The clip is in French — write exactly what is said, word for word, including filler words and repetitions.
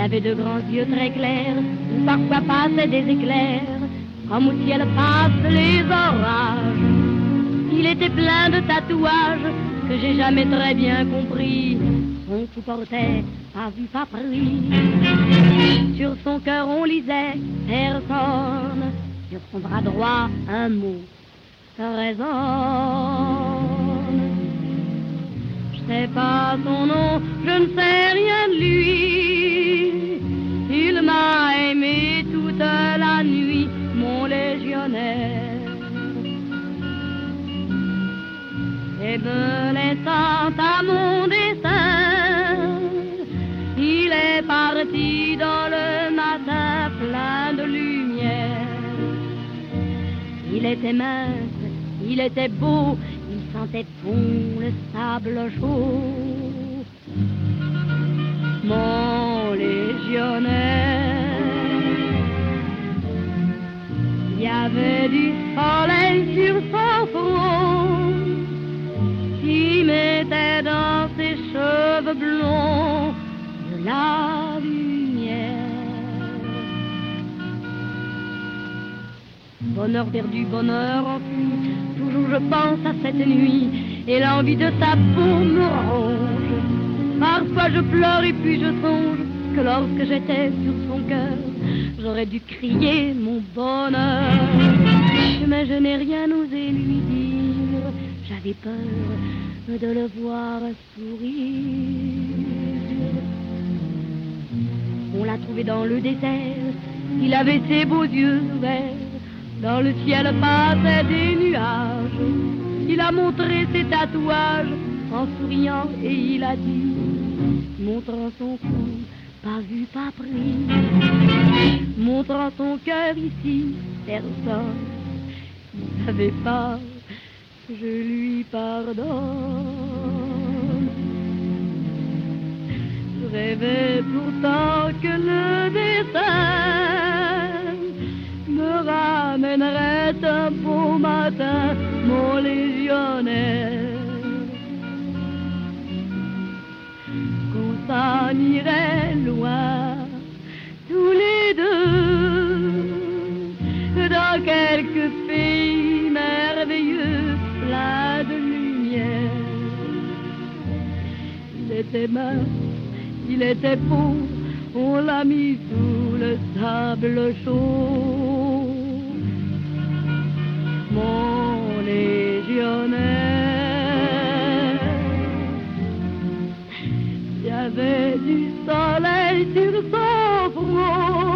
avait de grands yeux très clairs, où parfois passaient des éclairs, comme au ciel passent les orages. Il était plein de tatouages que j'ai jamais très bien compris. Son cou portait pas vu, pas pris. Sur son cœur on lisait personne, sur son bras droit un mot résonne. Je sais pas son nom, je ne sais rien de lui. Il m'a aimé toute la nuit, mon légionnaire. Et me laissant à mon destin, il est parti dans le matin plein de lumière. Il était mince, il était beau, il sentait bon le sable chaud. Mon légionnaire, il y avait du soleil sur son front, qui mettait dans ses cheveux blonds de la lumière. Bonheur perdu, bonheur enfui, toujours je pense à cette nuit, et l'envie de sa peau me ronge. Parfois je pleure et puis je songe que lorsque j'étais sur son cœur, j'aurais dû crier mon bonheur. Mais je n'ai rien osé lui dire, j'avais peur de le voir sourire. On l'a trouvé dans le désert, il avait ses beaux yeux ouverts, dans le ciel passaient des nuages. Il a montré ses tatouages en souriant et il a dit, montrant son cou, pas vu, pas pris, montrant son cœur ici, personne ne savait pas, je lui pardonne. Je rêvais pourtant que le destin me ramènerait un beau matin, mon légionnaire, qu'on s'en irait loin, tous les deux, dans quelques pays merveilleux, plein de lumière. Il était mince, il était beau, on l'a mis sous le sable chaud. Mon légionnaire, il y avait du soleil sur son front,